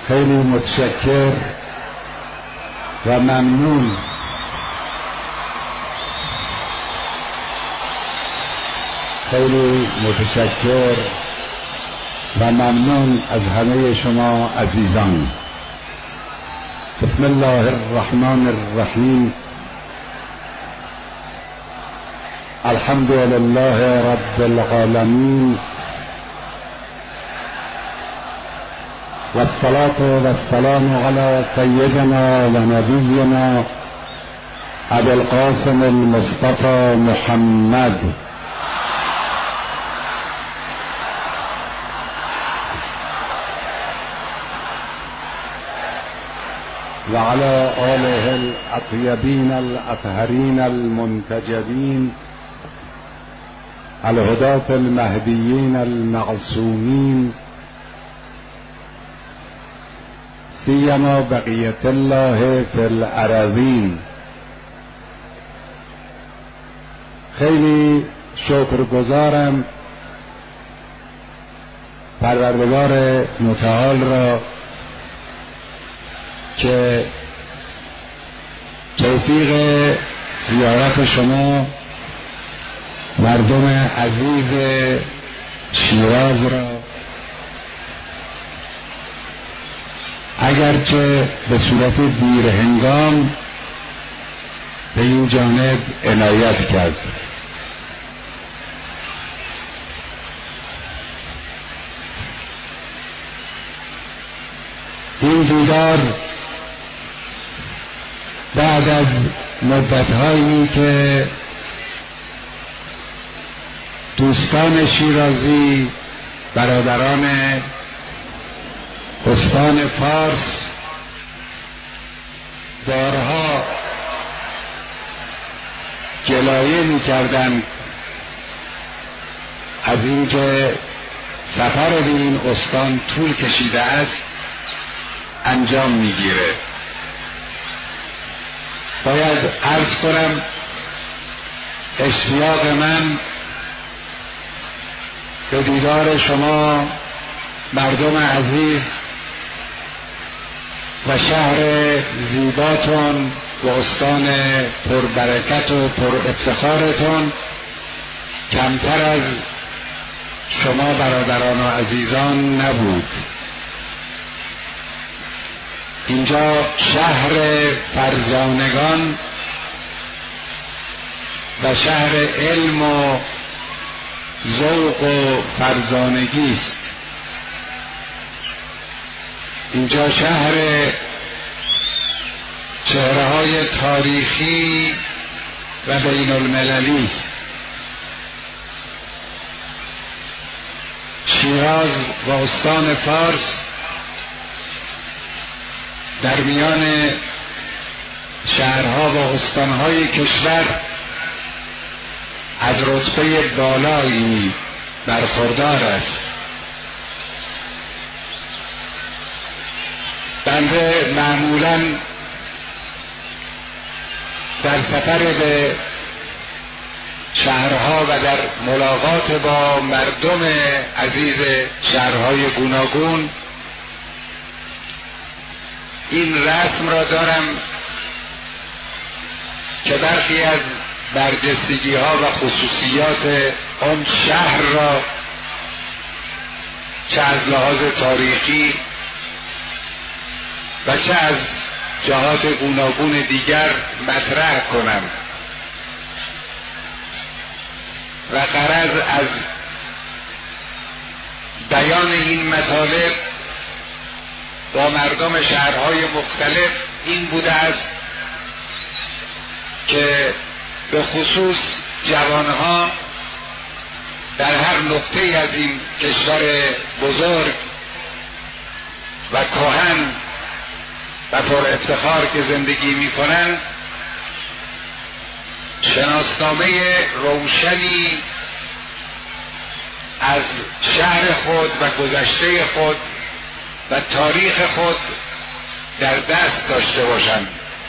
خیلی متشکر و ممنون خیلی متشکر و ممنون از همه شما عزیزان. بسم الله الرحمن الرحیم. الحمد لله رب العالمین والصلاة والسلام على سيدنا ونبينا ابي القاسم المصطفى محمد وعلى آله الأطيبين الأطهرين المنتجبين الهداة المهديين المعصومين سيما بقية الله في الأراضين. خیلی شکرگزارم پروردگار متعال را که توفیق زیارت شما مردم عزیز شیراز را اگرچه به صورت دیر هنگام به این جانب عنایت کرد. این دیدار بعد از مدت‌هایی که دوستان شیرازی، برادران استان فارس بارها گلایه می‌کردند از اینکه سفر به این استان طول کشیده است انجام می‌گیره. باید عرض کنم اشتیاق من به دیدار شما مردم عزیز و شهر زیباتون و استان پربرکت و پر افتخارتون کمتر از شما برادران و عزیزان نبود. اینجا شهر فرزانگان و شهر علم و ذوق و فرزانگی است. اینجا شهر چهره‌های تاریخی و بین المللی است. شیراز و استان فارس در میان شهرها و استانهای کشور از رتبه بالایی برخوردار است. بنده معمولاً در سفر به شهرها و در ملاقات با مردم عزیز شهرهای گوناگون این رسم را دارم که برخی از برجستگی ها و خصوصیات آن شهر را چه از لحاظ تاریخی و چه از جهات گوناگون دیگر مطرح کنم و غرض از بیان این مطالب با مردم شهرهای مختلف این بوده است که به خصوص جوانها در هر نقطه از این کشور بزرگ و کهن و پر افتخار که زندگی می کنند شناسنامه روشنی از شهر خود و گذشته خود و تاریخ خود در دست داشته باشند.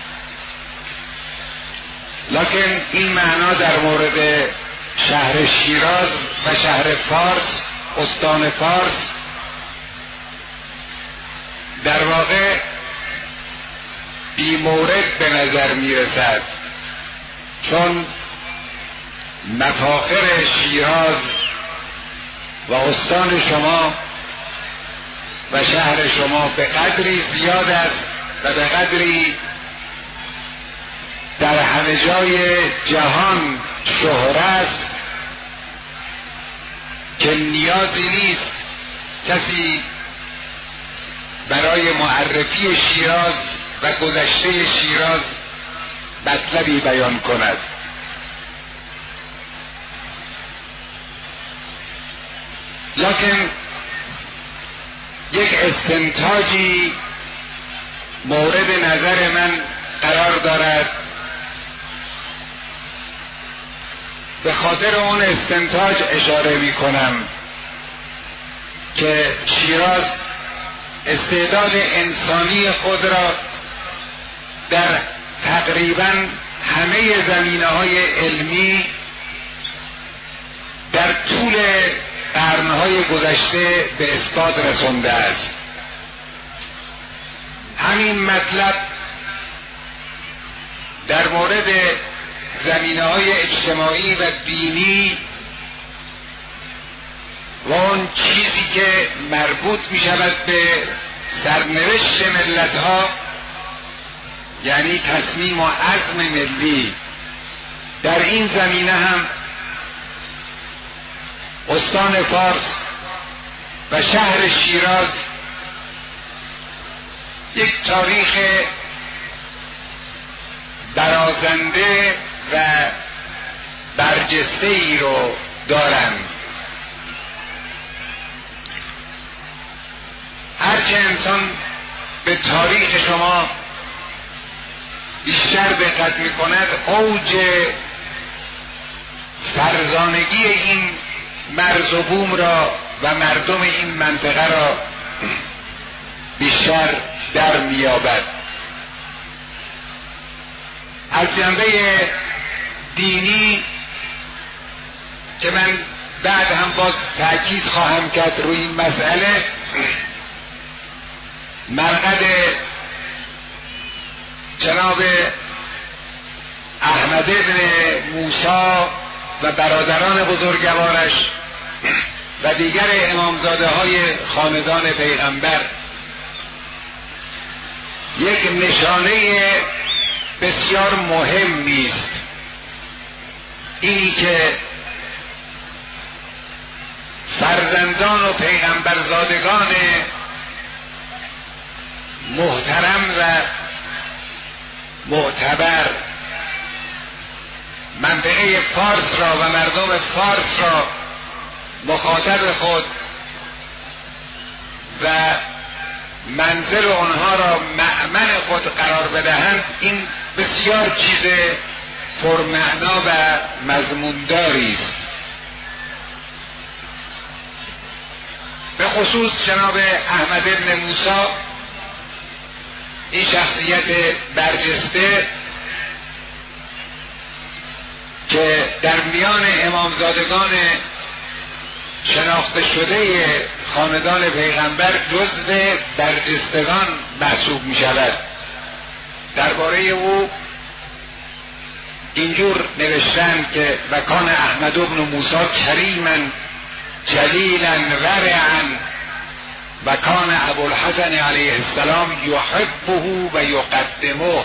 لکن این معنا در مورد شهر شیراز و شهر فارس، استان فارس در واقع بی مورد به نظر می رسد، چون مفاخر شیراز و استان شما و شهر شما به قدری زیاد است و به قدری در همه جای جهان شهره است که نیازی نیست کسی برای معرفی شیراز و گذشته شیراز مطلبی بیان کند. لکن یک استنتاجی مورد نظر من قرار دارد. به خاطر اون استنتاج اشاره می کنم که شیراز استعداد انسانی خود را در تقریبا همه زمینه‌های علمی در طول قرنهای گذشته به اثبات رسانده است. همین مطلب در مورد زمینه‌های اجتماعی و دینی و اون چیزی که مربوط می شود به سرنوشت ملت‌ها، یعنی تصمیم و عزم ملی، در این زمینه هم استان فارس و شهر شیراز یک تاریخ برازنده و برجسته ای رو دارند. هرچه انسان به تاریخ شما بیشتر دقت می کند، اوج فرزانگی این مرز و بوم را و مردم این منطقه را بیشتر در میابد. از جنبه دینی که من بعد هم باز تأکید خواهم کرد روی این مسئله، مرقد جناب احمد ابن موسی و برادران بزرگوارش و دیگر امامزاده های خاندان پیغمبر یک نشانه بسیار مهمی است. اینی که فرزندان و پیغمبرزادگان محترم و معتبر منطقه فارس را و مردم فارس را مخاطب خود و منزل آنها را مأمن خود قرار بدهند، این بسیار چیز پرمعنا و مضمونداری است. به خصوص جناب احمد ابن موسی، این شخصیت برجسته که در میان امامزادگان شناخته شده خاندان پیغمبر جزو برجستگان محسوب می شود. درباره او اینجور نوشتند که و کان احمد ابن موسی کریما جلیلا ورعا و کان ابوالحسن علیه السلام یحبه و یقدمه.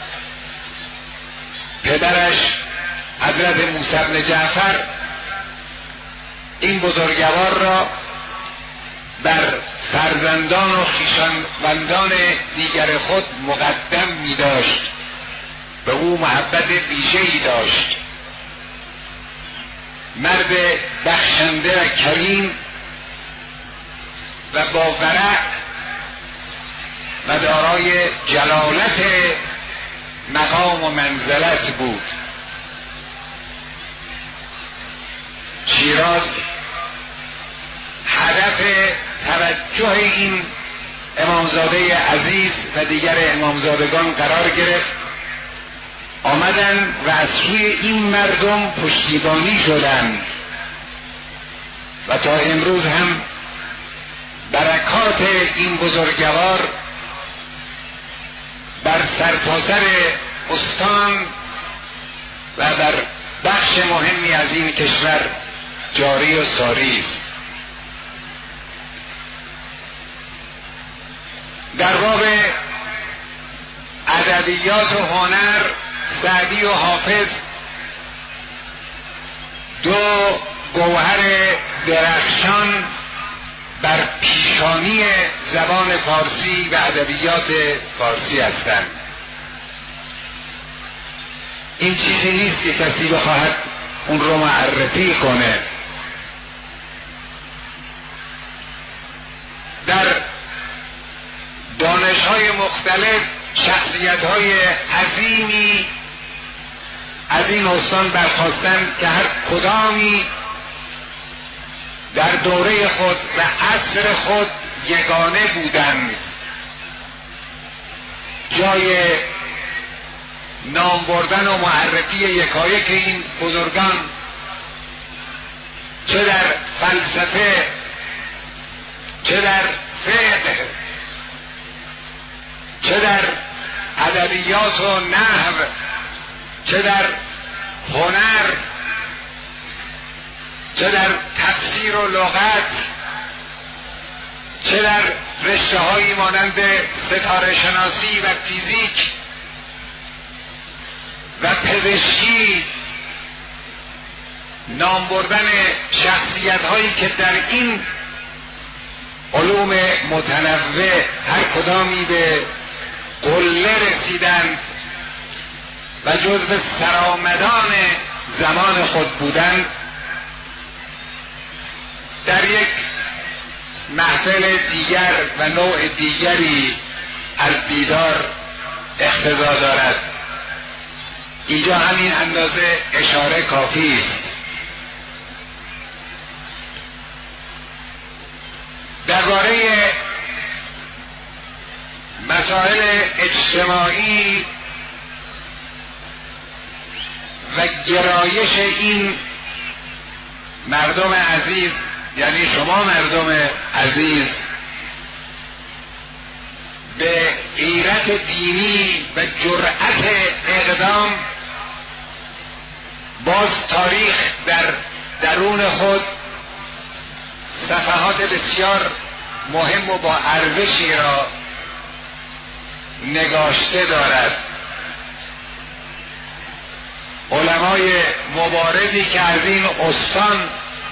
پدرش حضرت موسی بن جعفر این بزرگوار را بر فرزندان و خویشاوندان دیگر خود مقدم می داشت، به او محبت ویژه‌ای داشت. مرد بخشنده و کریم و با ورع و دارای جلالت مقام و منزلت بود. شیراز هدف توجه این امامزاده عزیز و دیگر امامزادگان قرار گرفت. آمدن و از سوی این مردم پشتیبانی شدند و تا امروز هم برکات این بزرگوار سرتاسر استان و در بخش مهمی از این کشور جاری و ساری است. در باب ادبیات و هنر سعدی و حافظ دو گوهر درخشان بر پیشانی زبان فارسی و ادبیات فارسی هستند. این چیزی نیست که کسی بخواهد اون رو معرفی کنه. در دانش‌های مختلف شخصیت‌های عظیمی از این استان برخاستند که هر کدامی در دوره خود و عصر خود یگانه بودند. جای نام بردن و معرفی یکایک این بزرگان چه در فلسفه، چه در فقه، چه در ادبیات و نحو، چه در هنر، چه در تفسیر و لغت، چه در رشته‌هایی مانند ستاره شناسی و فیزیک و پزشکی، نام بردن شخصیت‌هایی که در این علوم متنوع هر کدامی به قله رسیدند و جزو سرآمدان زمان خود بودند، در یک محفل دیگر و نوع دیگری از دیدار اقتضا دارد. اینجا همین اندازه اشاره کافی است. درباره مسائل اجتماعی و گرایش این مردم عزیز، یعنی شما مردم عزیز، به غیرت دینی و جرأت اقدام، باز تاریخ در درون خود صفحات بسیار مهم و با ارزشی را نگاشته دارد. علمای مبارزی که از این استان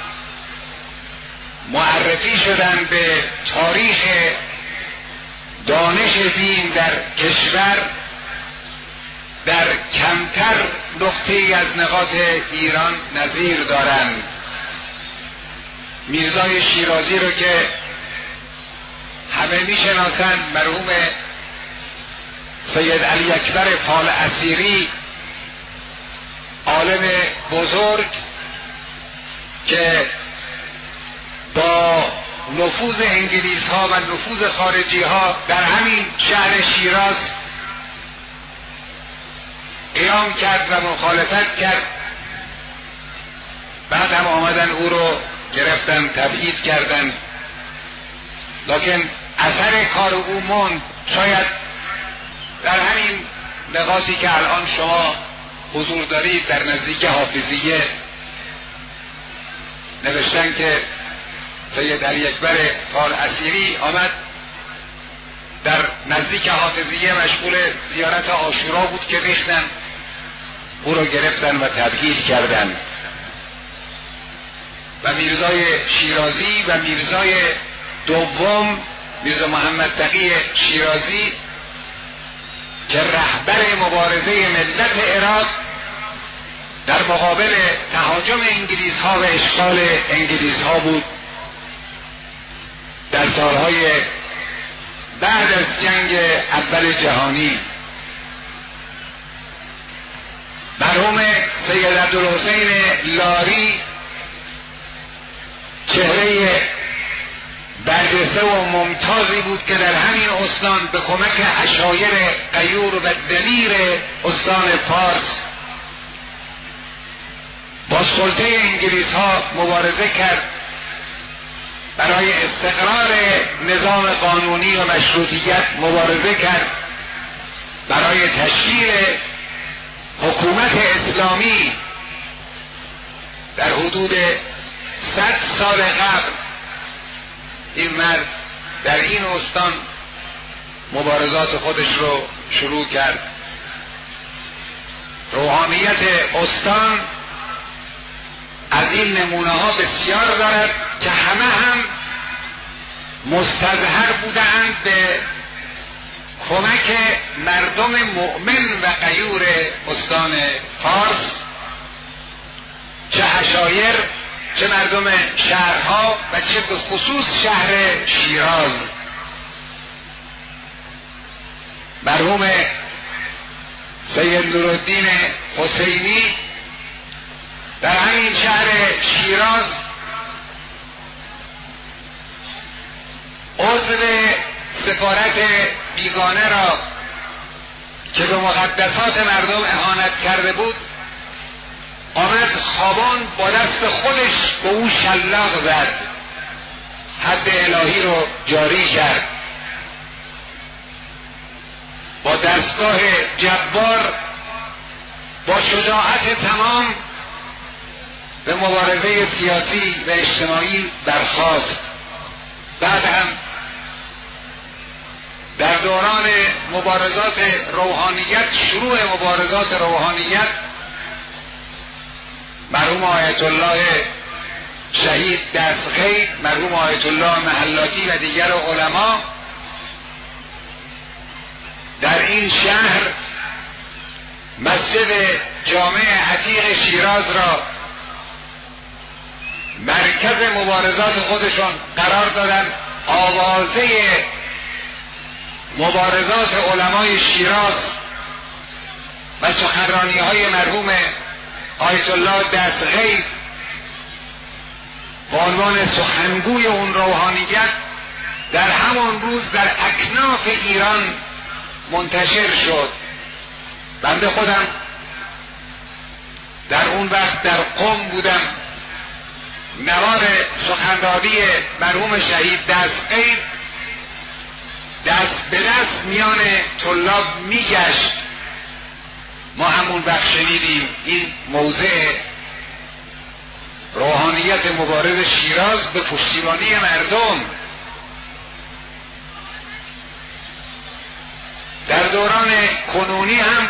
معرفی شدند به تاریخ دانش دین در کشور، در کمتر نقطه‌ای از نقاط ایران نظیر دارند. میرزای شیرازی رو که همه میشناسند، مرحوم سید علی اکبر فال اسیری، عالم بزرگ که با نفوذ انگلیس ها و نفوذ خارجی ها در همین شهر شیراز قیام کرد و مخالفت کرد، بعد هم آمدن او رو گرفتن، تبعید کردن، لکن اثر کار او موند. شاید در همین نقاطی که الان شما حضور دارید در نزدیک حافظیه نوشتن که سید علی اکبر فال اسیری آمد در نزدیک حافظیه مشغول زیارت عاشورا بود که ریختن، او رو گرفتن و تبعید کردن. و میرزای شیرازی و میرزای دوم، میرزا محمد تقی شیرازی که رهبر مبارزه ملت عراق در مقابل تهاجم انگلیس ها و اشغال انگلیس ها بود در سالهای بعد از جنگ اول جهانی. مرحوم سید عبدالحسین لاری چهره برجسته و ممتازی بود که در همین استان به کمک عشایر غیور و دلیر استان پارس با سلطه انگلیس ها مبارزه کرد، برای استقرار نظام قانونی و مشروطیت مبارزه کرد برای تشکیل حکومت اسلامی در حدود 100 سال قبل این مرد در این استان مبارزات خودش رو شروع کرد. روحانیت استان از این نمونه ها بسیار دارد که همه هم مستظهر بودند به کمک مردم مؤمن و غیور استان فارس، چه عشایر، چه مردم شهرها و چه به خصوص شهر شیراز. مرحوم سید نورالدین حسینی در همین شهر شیراز عضو سفارت بیگانه را که به مقدسات مردم اهانت کرده بود آمد خوابان با دست خودش به او شلاق زد، حد الهی رو جاری کرد. با دستگاه جبار با شجاعت تمام به مبارزه سیاسی و اجتماعی برخاست. بعد هم در دوران مبارزات روحانیت، شروع مبارزات روحانیت، مرحوم آیت الله شهید دستخیل، مرحوم آیت الله محلاتی و دیگر علما در این شهر مسجد جامع عتیق شیراز را مرکز مبارزات خودشان قرار دادند. آوازه مبارزات علمای شیراز و سخنرانی های مرحوم آیت الله دستخیل به عنوان سخنگوی اون روحانیت در همان روز در اکناف ایران منتشر شد. بنده خودم در اون وقت در قم بودم، نوار سخنرانی مرحوم شهید دستخیل دست به دست میان طلاب میگشت. ما همون وقت شنیدیم این موضع روحانیت مبارز شیراز به پشتیبانی مردم. در دوران کنونی هم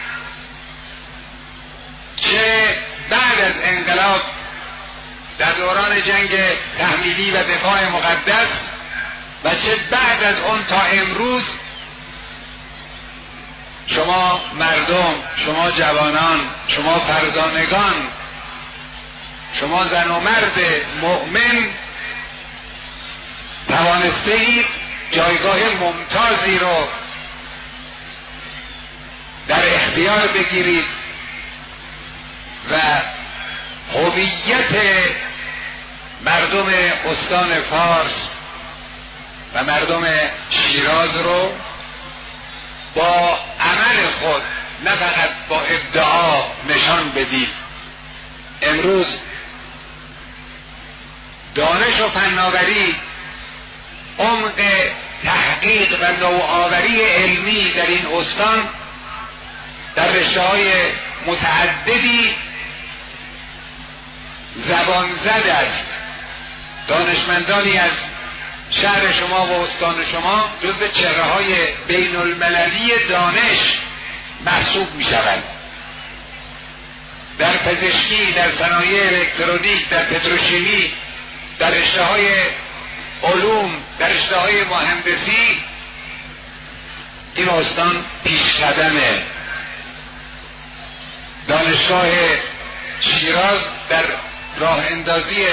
چه بعد از انقلاب در دوران جنگ تحمیلی و دفاع مقدس و چه بعد از اون تا امروز شما مردم، شما جوانان، شما فرزانگان، شما زن و مرد مؤمن توانسته اید جایگاه ممتازی رو در اختیار بگیرید و هویت مردم استان فارس و مردم شیراز رو با عمل خود نه فقط با ادعا نشان بدید. امروز دانش و فناوری، عمق تحقیق و نوآوری علمی در این استان در رشته‌های متعددی زبان زد است. دانشمندانی از شهر شما و استان شما جزو چهره‌های بین المللی دانش محسوب می شوند. در پزشکی، در صنایع الکترونیک، در پتروشیمی، در رشته‌های علوم، در رشته‌های مهندسی این استان پیشقدمه. دانشگاه شیراز در راه اندازی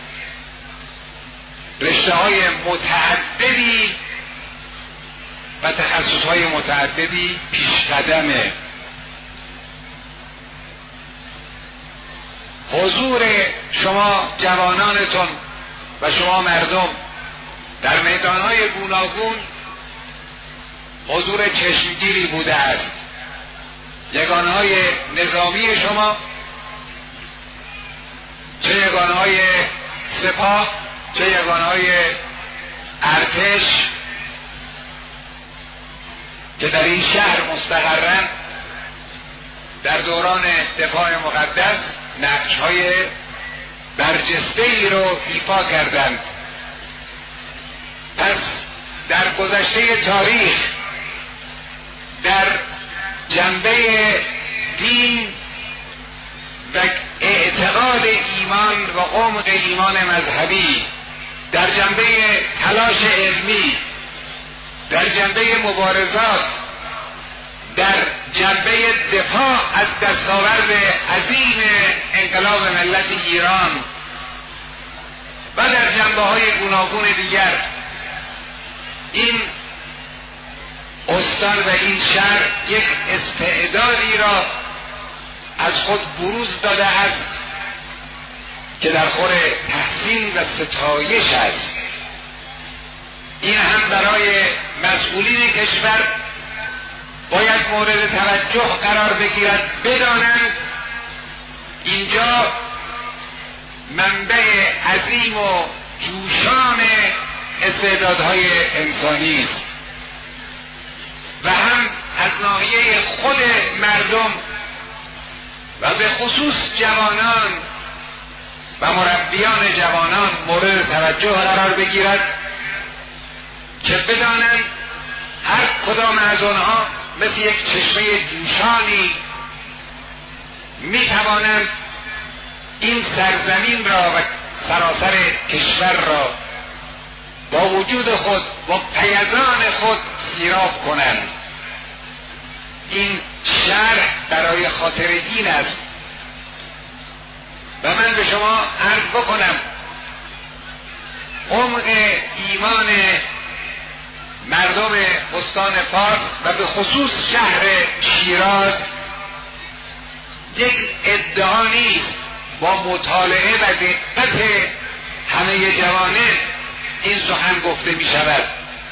رشته‌های متعددی و تخصص‌های متعددی پیشقدمه. حضور شما جوانانتون و شما مردم در میدان‌های گوناگون حضور چشمگیری بوده است. یگانه‌های نظامی شما، چه یگانه‌های سپاه، چه یگانه‌های ارتش، که در این شهر مستقرن در دوران دفاع مقدس نقش‌های برجسته‌ای رو ایفا کردند. پس در گذشته تاریخ در جنبه دین و اعتقاد ایمان و عمق ایمان مذهبی، در جنبه تلاش علمی، در جنبه مبارزات، در جنبه دفاع از دستاورد عظیم انقلاب ملت ایران و در جنبه‌های گوناگون دیگر، این استان و این شهر یک استعدادی را از خود بروز داده است که در خور تحسین و ستایش است. این هم برای مسئولین کشور باید مورد توجه قرار بگیرد، بدانند اینجا منبع عظیم و جوشان استعدادهای انسانی است و هم از ناحیه خود مردم و به خصوص جوانان و مربیان جوانان مورد توجه قرار بگیرد که بدانند هر کدام از آنها مثل یک چشمه جوشانی می توانند این سرزمین را و سراسر کشور را با وجود خود با پیزان خود سیراب کنند. این شرح برای خاطر دین است و من به شما عرض بکنم عمق ایمان مردم استان فارس و به خصوص شهر شیراز یک ادعا نیست. با مطالعه و دقت همه جوانب این سخن گفته می شود.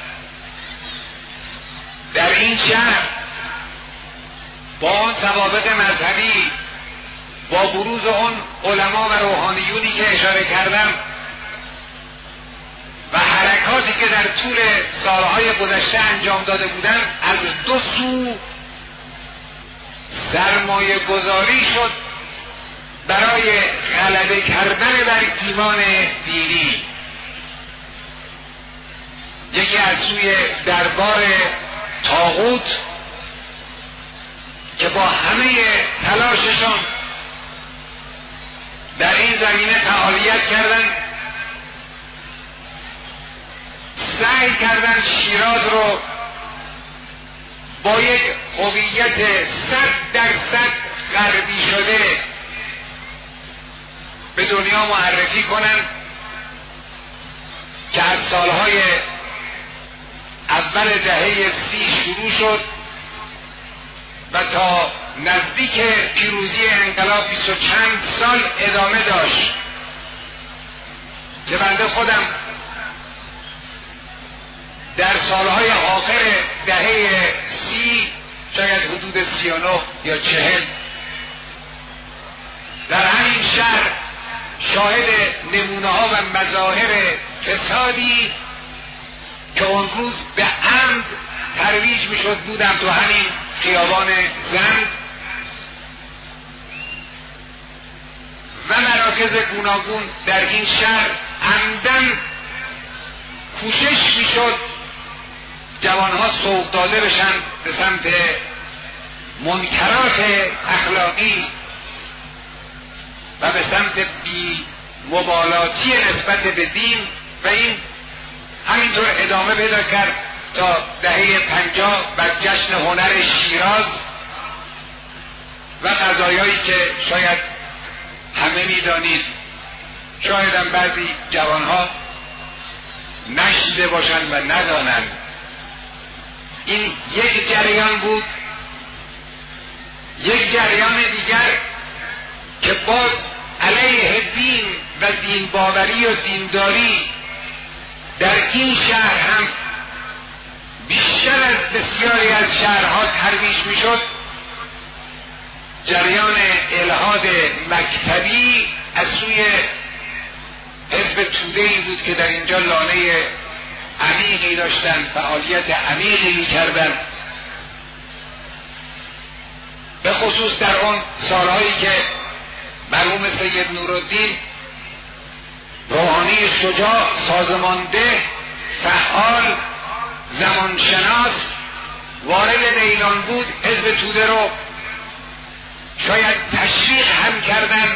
در این شهر با آن سوابق مذهبی، با بروز آن علما و روحانیونی که اشاره کردم و حرکاتی که در طول سالهای گذشته انجام داده بودند، از دو سو سرمایه گذاری شد برای غلبه کردن بر ایمان دینی. یکی از سوی دربار طاغوت که با همه تلاششان در این زمینه فعالیت کردند، سعی کردند شیراز رو با یک هویت 100% غربی شده به دنیا معرفی کنند که از سالهای اول دهه 30 شروع شد و تا نزدیک پیروزی انقلاب 20 و چند سال ادامه داشت که بنده خودم در سالهای آخر دهه 30 شاید حدود 39 یا 40 در همین شهر شاهد نمونه ها و مظاهر فسادی که اون روز به عمد ترویج میشد بودم تو همین خیابان زند و مراکز گوناگون در این شهر عمدن کوشش میشد جوانها سوق داده بشن به سمت منکرات اخلاقی و به سمت بی مبالاتی نسبت به دین و این همینطور ادامه پیدا کرد تا دهه 50 بر جشن هنر شیراز و قضایایی که شاید همه میدانید، شاید هم بعضی جوانها نشیده باشند و ندانند. این یک جریان بود. یک جریان دیگر که باز علیه دین و دین باوری و دینداری در این شهر هم بیشتر از بسیاری از شهرها ترویج میشد، جریان الحاد مکتبی از سوی حزب توده‌ای بود که در اینجا لانه عمیقی داشتند، فعالیت عمیقی کردند به خصوص در اون سالهایی که مرحوم سید نورالدین روحانی شجاع، سازمانده، فعال، زمانشناس وارد دیلان بود، حزب توده رو شاید تشویق هم کردن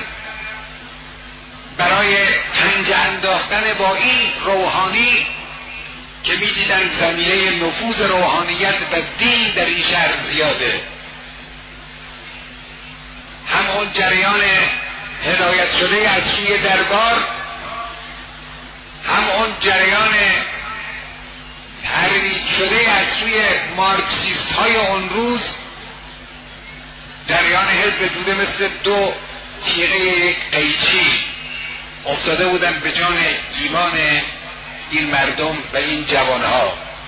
برای پنجه انداختن با این روحانی که می‌دیدن زمینه نفوذ روحانیت و دین در این شهر زیاده. همون جریان هدایت شده از سوی دربار، همون جریان تحریک شده از سوی مارکسیست های اون روز، جریان حزب توده مثل دو تیغه یک قیچی افتاده بودن به جان ایمان این مردم و این جوانها.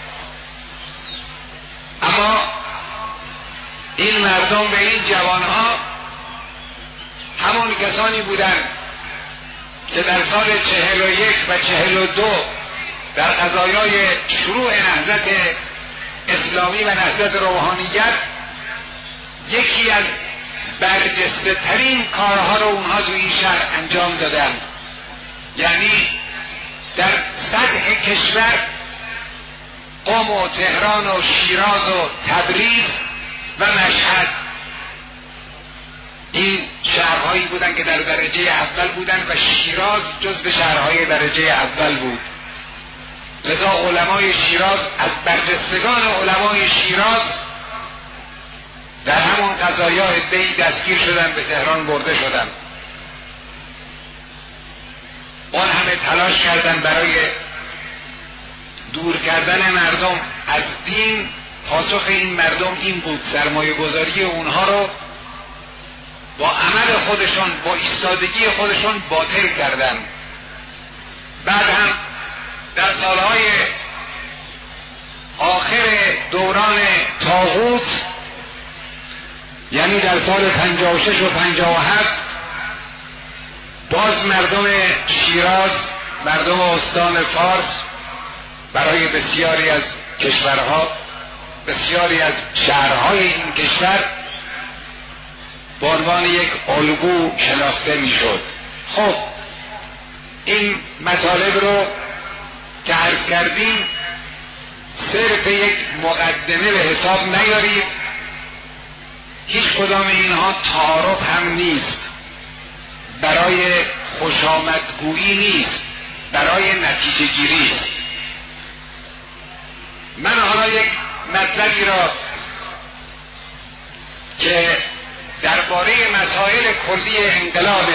اما این مردم و این جوانها همون کسانی بودند که در سال 41 و 42 در قضایای شروع نهضت اسلامی و نهضت روحانیت یکی از برجسته ترین کارها رو اونها تو این شهر انجام دادن. یعنی در سطح کشور قم و تهران و شیراز و تبریز و مشهد این شهرهایی بودن که در درجه اول بودن و شیراز جزو شهرهای درجه اول بود. لذا علمای شیراز از برجستگان علمای شیراز در همون قضایای دی دستگیر شدن، به تهران برده شدن. اون همه تلاش کردن برای دور کردن مردم از دین. پاسخ این مردم این بود، سرمایه گذاری اونها رو با عمل خودشون، با ایستادگی خودشون باطل کردن. بعد هم در سالهای آخر دوران طاغوت، یعنی در سال 56 و 57، باز مردم شیراز، مردم استان فارس برای بسیاری از کشورها، بسیاری از شهرهای این کشور به عنوان یک الگو شناخته میشد. خب این مطالب رو که عرض کردیم صرف یک مقدمه به حساب نیارید. هیچ کدام اینها تعارف هم نیست، برای خوشامدگویی نیست، برای نتیجه گیری است. من حالا یک مطلبی را که درباره مسائل کلی انقلاب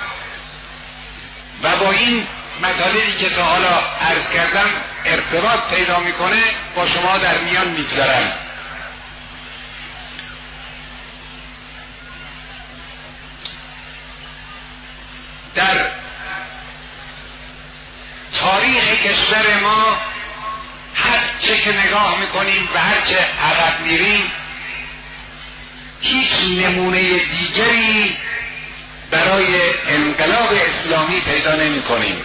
و با این مطالبی که تا حالا عرض کردم ارتباط پیدا میکنه با شما در میان میگذارم. در تاریخ کشور ما هر چه که نگاه میکنیم و هر چه عقب میریم هیچ نمونه دیگری برای انقلاب اسلامی پیدا نمی کنیم.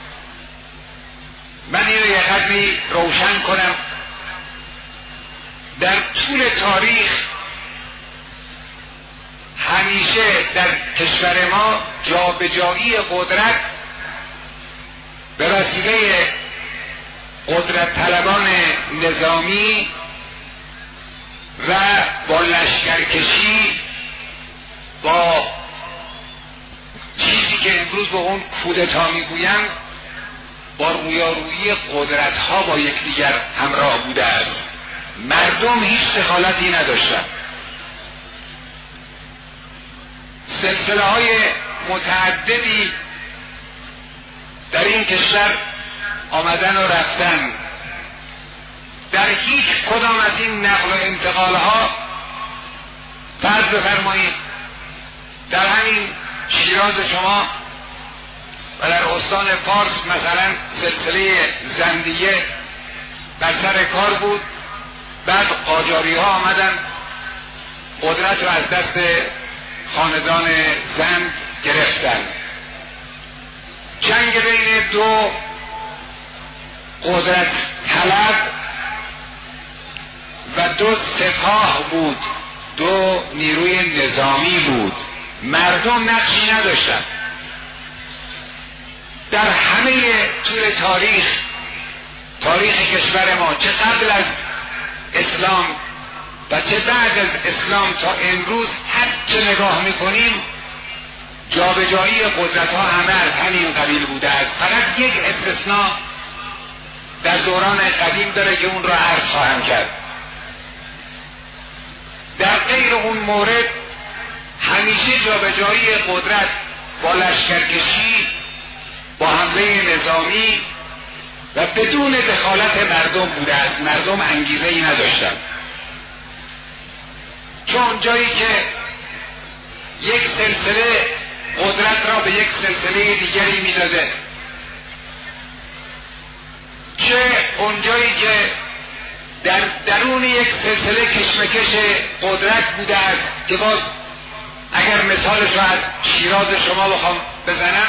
من این رو یه قدری روشن کنم. در طول تاریخ همیشه در کشور ما جابجایی قدرت به وسیله قدرت طلبان نظامی و با لشکرکشی، با چیزی که امروز به اون کودتا میگویم، با رویارویی قدرت ها با یکدیگر همراه بوده است. مردم هیچ دخالتی نداشتند. سلسله های متعددی در این کشور آمدن و رفتن. در هیچ کدام از این نقل و انتقال ها فرض بفرمایید در همین شیراز شما و در استان فارس مثلا سلسله زندیه بر سر کار بود، بعد قاجاری ها آمدن قدرت رو از دست خاندان زند گرفتن. جنگ بین دو قدرت طلب و دو سپاه بود، دو نیروی نظامی بود. مردم نقشی نداشتن. در همه طول تاریخ کشور ما، چه قبل از اسلام و چه بعد از اسلام تا امروز، هر چه نگاه میکنیم جابجایی قدرت ها همه از همین قبیل بوده است. فقط یک استثناء در دوران قدیم داره که اون را عرض خواهم کرد. در غیر اون مورد همیشه جابجایی قدرت با لشکرکشی، با حمله نظامی و بدون دخالت مردم بوده است. مردم انگیزه ای نداشتند، چون جایی که یک سلسله قدرت را به یک سلسله دیگری میداده، چه اونجایی که در درون یک سلسله کشمکش قدرت بوده است که باز اگر مثالش را از شیراز شما بخوام بزنم،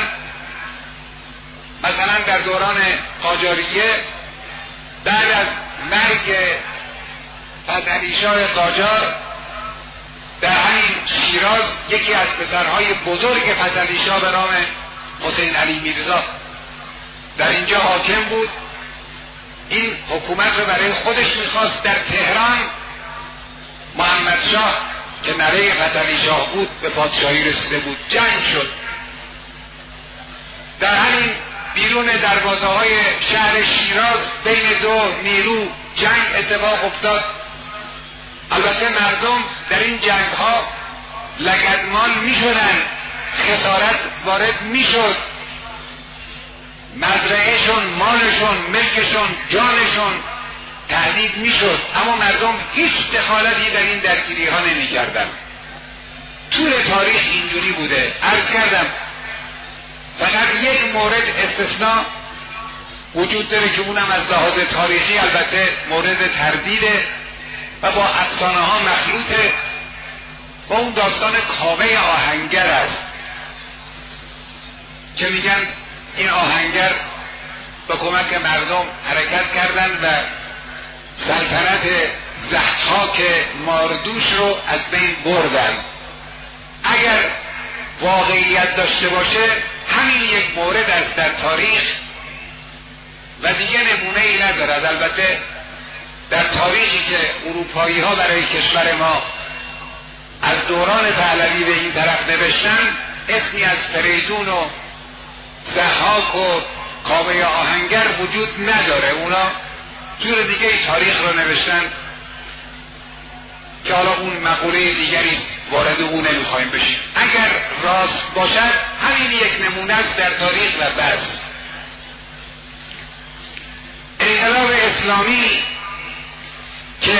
مثلا در دوران قاجاریه بعد از مرگ فتحعلی شاه قاجار در همین شیراز یکی از پسرهای بزرگ فتحعلی شاه به نام حسین علی میرزا در اینجا حاکم بود. این حکومت رو برای خودش میخواست. در تهران محمد شاه که نوه فتحعلی شاه بود به پادشاهی رسیده بود، جنگ شد. در همین بیرون دروازه های شهر شیراز بین دو نیرو جنگ اتفاق افتاد. البته مردم در این جنگ ها لگدمال می شدن، خسارت وارد می شد، مزرعهشون، مالشون، ملکشون، جانشون تهدید می شد، اما مردم هیچ دخالتی در این درگیری ها نمی کردن. طول تاریخ اینجوری بوده. عرض کردم فقط یک مورد استثناء وجود داره که اونم از لحاظ تاریخی البته مورد تردیده و با افسانه ها مخلوطه، و اون داستان کاوه آهنگر است که میگن این آهنگر با کمک مردم حرکت کردن و سلطنت ضحاک ماردوش رو از بین بردن. اگر واقعیت داشته باشه همین یک مورد است در تاریخ و دیگه نمونه ای ندارد. البته در تاریخی که اروپایی ها برای کشور ما از دوران پهلوی به این طرف نوشتن، اسمی از فریدون و ضحاک و کاوه آهنگر وجود نداره. اونا جور دیگه ای تاریخ رو نوشتن که حالا اون مقوله دیگری وارد اون نمیخوایم بشیم. اگر راست باشد همین یک نمونه است در تاریخ و بس. انقلاب اسلامی که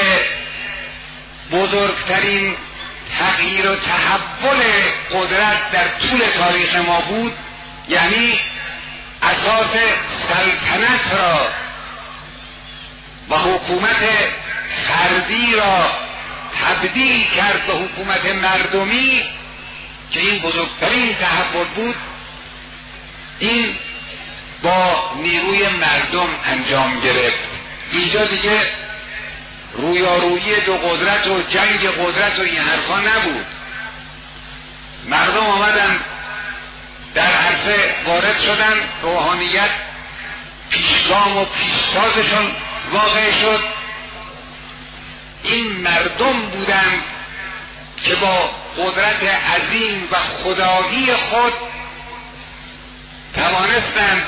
بزرگترین تغییر و تحول قدرت در طول تاریخ ما بود، یعنی اساس سلطنت را و حکومت فردی را تبدیل کرد به حکومت مردمی، که این بزرگترین تحول بود، این با نیروی مردم انجام گرفت. اینجا دیگه رویارویی دو قدرت و جنگ قدرت و این حرفا نبود. مردم آمدن در عرصه وارد شدن، روحانیت پیشگام و پیشتازشون واقع شد. این مردم بودند که با قدرت عظیم و خدایی خود توانستند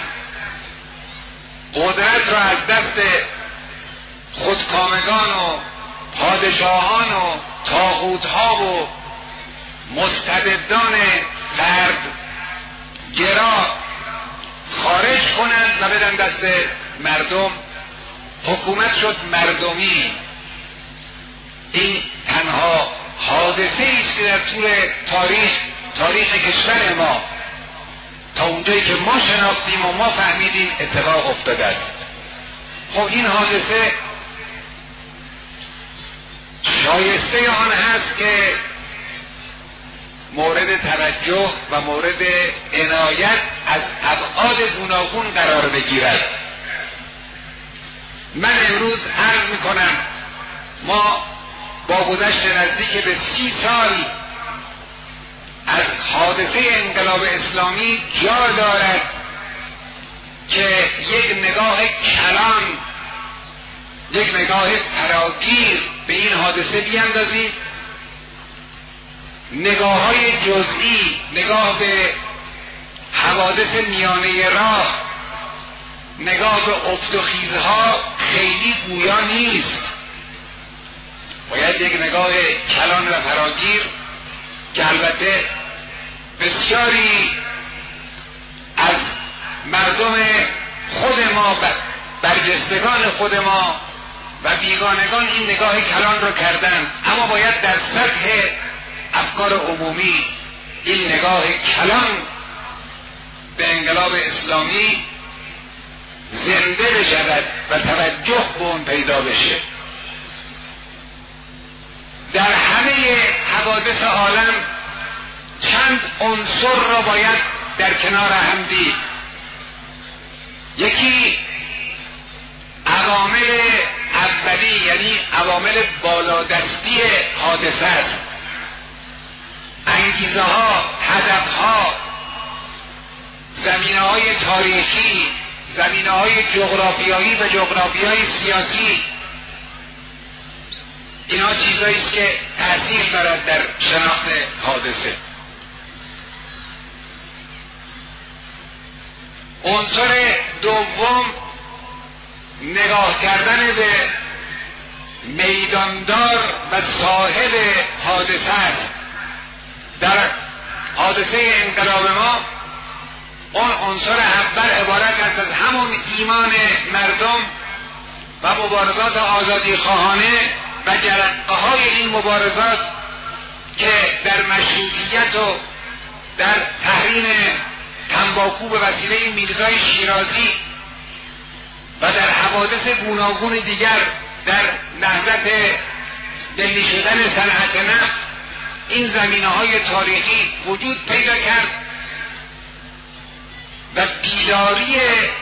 قدرت را از دست خودکامگان و پادشاهان و طاغوت‌ها و مستبدان فرد گرا خارج کنند و بدن دست مردم. حکومت شد مردمی. این تنها حادثه است که در طول تاریخ کشور ما تا اونجایی که ما شناختیم و ما فهمیدیم اتفاق افتاده است. خب این حادثه شایسته آن هست که مورد توجه و مورد عنایت از ابعاد گوناگون قرار بگیرد. من امروز عرض میکنم ما با گذشت نزدیک به 30 سال از حادثه انقلاب اسلامی جا دارد که یک نگاه کلان، یک نگاه فراگیر به این حادثه بیندازیم، نگاه های جزئی، نگاه به حوادث میانه راه، نگاه به افت و خیزها خیلی گویا نیست. باید یک نگاه کلان و فراگیر که البته بسیاری از مردم خود ما، برجستگان خود ما و بیگانگان این نگاه کلان رو کردن، اما باید در سطح افکار عمومی این نگاه کلان به انقلاب اسلامی زنده بشود و توجه به اون پیدا بشه. در همه حوادث عالم چند عنصر را باید در کنار هم دید. یکی عوامل اولی، یعنی عوامل بالادستی حادثه است، انگیزه ها، هدف ها، زمینه های تاریخی، زمینه های جغرافیایی و جغرافیای سیاسی. اینا چیزایی است که تأثیر دارد در شناخت حادثه. عنصر دوم نگاه کردن به میداندار و صاحب حادثه است. در حادثه انقلاب ما اون عنصر اول عبارت است از همون ایمان مردم و مبارزات آزادی خواهانه و جرقه های این مبارزات که در مشروطیت و در تحریم تنباکو به وسیله میرزای شیرازی و در حوادث گوناگون دیگر، در نهضت ملی شدن صنعت نفت، این زمینه‌های تاریخی وجود پیدا کرد و بیداری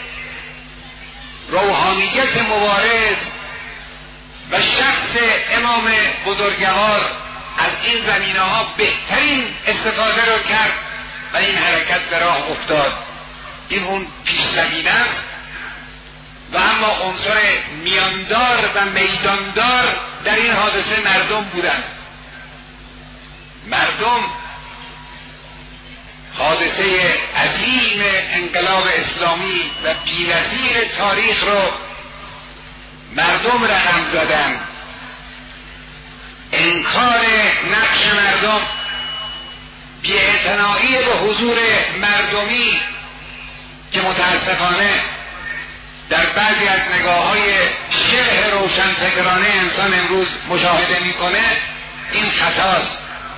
روحانیت مبارز و شخص امام بزرگوار از این زمینه‌ها بهترین استفاده رو کرد و این حرکت به راه افتاد. این اون پیش زمینه است. و اما عنصر میاندار و میداندار در این حادثه مردم بودند. مردم حادثه عظیم انقلاب اسلامی و بی‌نظیر تاریخ رو مردم رقم زدند. انکار نقش مردم، بی‌اعتنایی به حضور مردمی که متاسفانه در بعضی از نگاه‌های شبه روشنفکرانه انسان امروز مشاهده می‌کنه، این خطاست.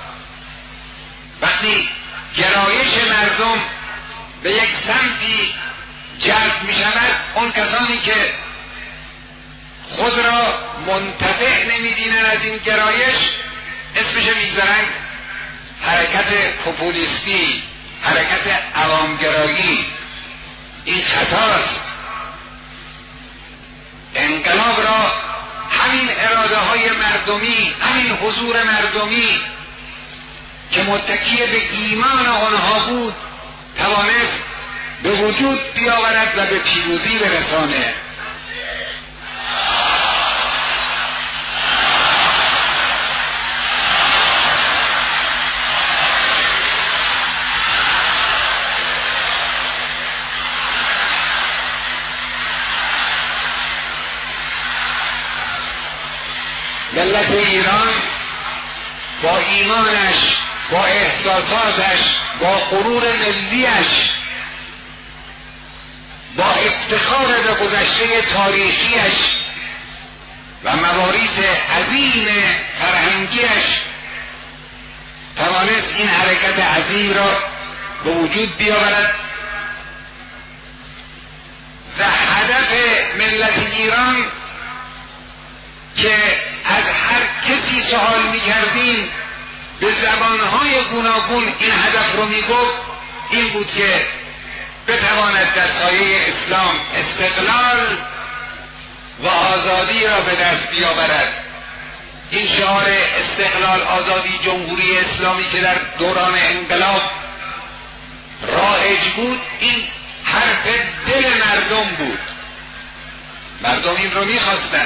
وقتی گرایش مردم به یک سمتی جلب می‌شود، اون کسانی که خود را منتفع نمی‌بینند از این گرایش، اسمش می‌ذارن حرکت پوپولیستی، حرکت عوامگرایی. این خطاست. انقلاب را همین اراده های مردمی، همین حضور مردمی که متکی به ایمان آنها بود، توانست به وجود بیاورد و به پیروزی برسانه. ملت ایران با ایمانش، با احساساتش، با غرور ملیش، با افتخار به گذشته تاریخیش و مواریث عظیم فرهنگیش توانست این حرکت عظیم را به وجود بیاورد و هدف ملت ایران که از هر کسی سوال می‌کردیم به زبانهای گوناگون این هدف رو میگفت، این بود که بتواند در سایه اسلام استقلال و آزادی را به دست بیاورد این شعار استقلال، آزادی، جمهوری اسلامی که در دوران انقلاب رایج بود، این حرف دل مردم بود. مردم این رو میخواستن.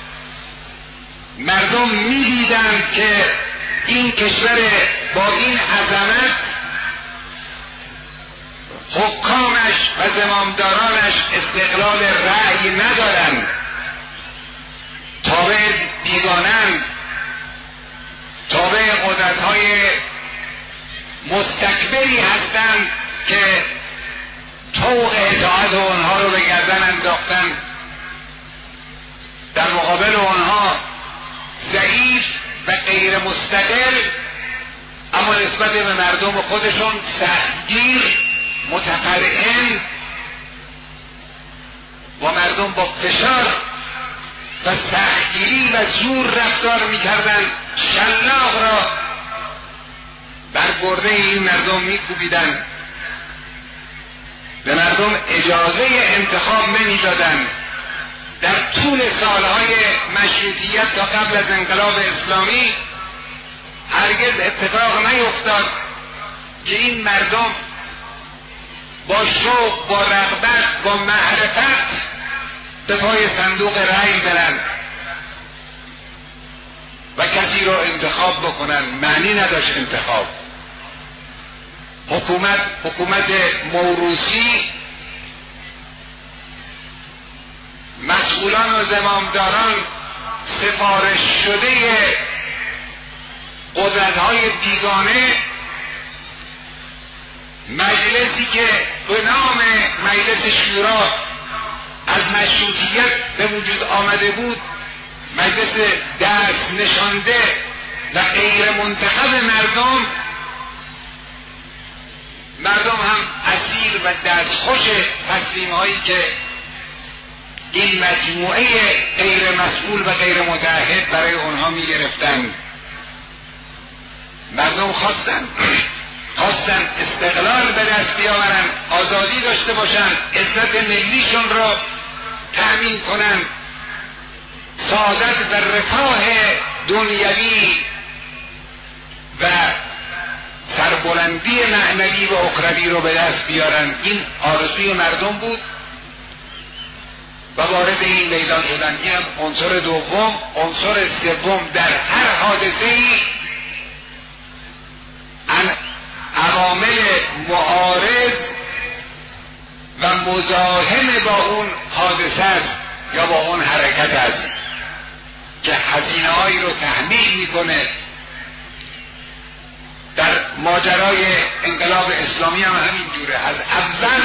مردم میدیدند که این کشور با این عظمت حکامش و زمامدارانش استقلال رأی ندارند، تابع بیگانند، تابع قدرت‌های مستکبری هستند که طوق اطاعت آنها رو به گردن انداختن. در مقابل آنها ضعیف و غیر مستقل، اما نسبت به مردم خودشون سختگیر، متفرعن و مردم با فشار و سختگیری و زور رفتار میکردن، شلاق را بر گرده این مردم میکوبیدن، به مردم اجازه انتخاب نمیدادند. در طول سالهای مشروطیت تا قبل از انقلاب اسلامی هرگز اتفاق نیفتاد که این مردم با شوق، با رغبت، با معرفت به پای صندوق رأی برند و کسی رو انتخاب بکنن. معنی نداشت انتخاب. حکومت موروثی، مسئولان و زمامداران سفارش شده قدرت‌های بیگانه، مجلسی که به نام مجلس شورا از مشروطیت به وجود آمده بود، مجلس دست نشانده و غیر منتخب مردم هم اسیر و دستخوش تصمیم هایی که این مجموعه غیر مسئول و غیر متعهد برای اونها می گرفتن. مردم خواستن استقلال به دست بیاورن، آزادی داشته باشن، عزت ملیشون را تأمین کنن، سعادت و رفاه دنیوی و سربلندی معنوی و اخروی رو به دست بیارن. این آرزوی مردم بود و وارد این میدان شدن. این هم عنصر دوم. عنصر سوم، در هر حادثه‌ای عوامل معارض و مزاحم با اون حادثه است یا با اون حرکت است که هزینه‌هایی رو تحمیل میکنه. در ماجرای انقلاب اسلامی هم همین جوره. از اول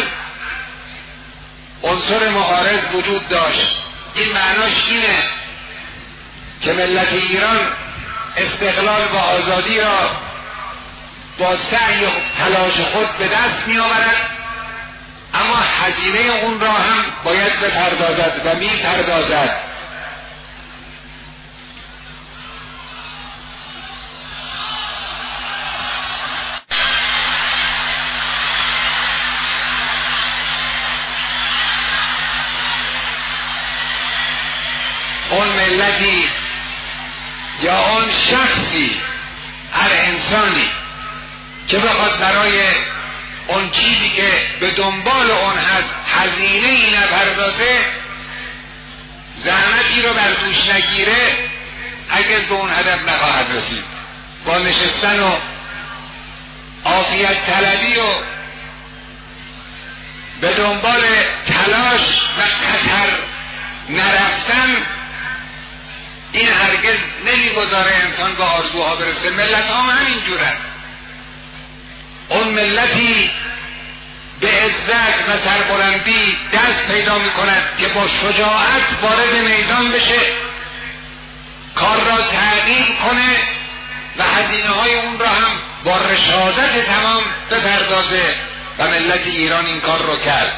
عنصر معارض وجود داشت. این معناش اینه که ملت ایران استقلال و آزادی را با سعی و تلاش خود به دست می آورد، اما هزینه اون را هم باید بپردازد و می پردازد. اون ملتی یا اون شخصی، هر انسانی که بخواد برای اون چیزی که به دنبال اون هست هزینه ای نپردازه، زحمتی رو بر دوش نگیره، هرگز به اون هدف نخواهد رسید. با نشستن و عافیت طلبی و به دنبال تلاش و خطر نرفتن، این هرگز نمیگذاره انسان به آرزوها برسه. ملت هم همین جورن. اون ملتی به عزت و سربلندی دست پیدا میکند که با شجاعت وارد میدان بشه، کار را تغییر کنه و هزینه های اون را هم با رشادت تمام بپردازه و ملت ایران این کار رو کرد.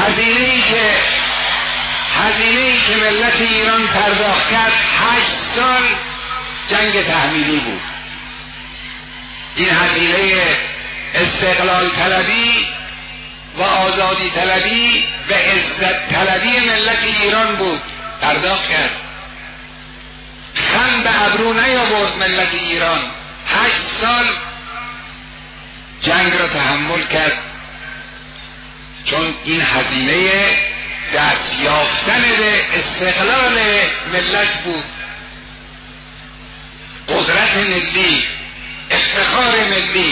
هزینه‌ای که ملت ایران پرداخت کرد 8 سال جنگ تحمیلی بود. این هزینه استقلال طلبی و آزادی طلبی و عزت طلبی ملت ایران بود، پرداخت کرد. خم به ابرو نیاورد ملت ایران، 8 سال جنگ را تحمل کرد، چون این هزینه دست یافتن به استقلال ملت بود، قدرت ملی، افتخار ملی.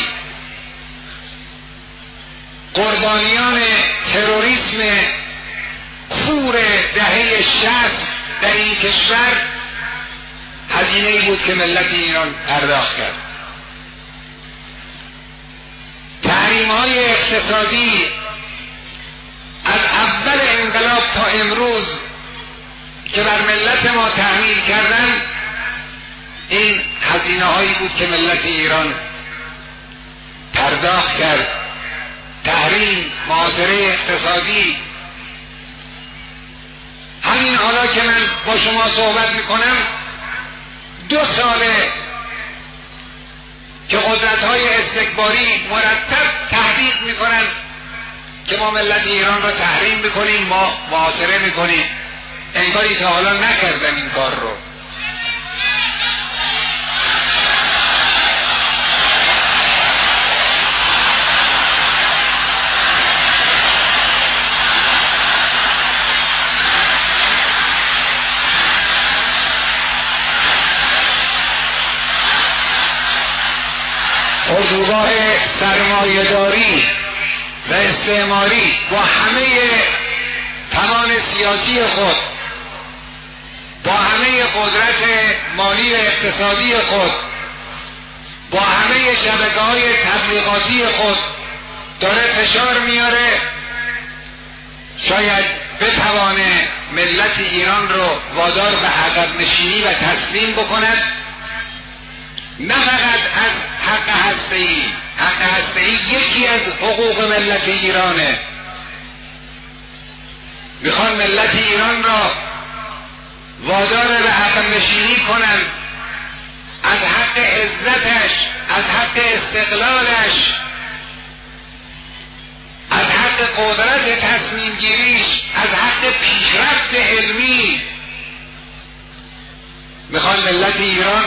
قربانیان تروریسم کور دهه 60 در این کشور هزینه‌ای بود که ملت ایران پرداخت کرد. تحریم‌های اقتصادی از اول انقلاب تا امروز که بر ملت ما تحمیل کردن، این هزینه‌هایی بود که ملت ایران پرداخت کرد. تحریم، محاصره اقتصادی. همین حالا که من با شما صحبت میکنم 2 ساله که قدرت‌های استکباری مرتب تهدید میکنن که ما ملت ایران را تحریم میکنیم، ما محاصره میکنیم. انگاری تا حالا نکردن این کار رو. اردوگاه سرمایه‌داری و استعماری با همه توان سیاسی خود، با همه قدرت مالی و اقتصادی خود، با همه شبکه‌های تبلیغاتی خود داره فشار میاره شاید بتوانه ملت ایران رو وادار به عقب نشینی و تسلیم بکند. نه فقط از حق هسته‌ای، حق هسته‌ای یکی از حقوق ملت ایرانه. میخوان ملت ایران را وادار به عقب نشینی کنند از حق عزتش، از حق استقلالش، از حق قدرت تصمیم گیریش، از حق پیشرفت علمی. میخوان ملت ایران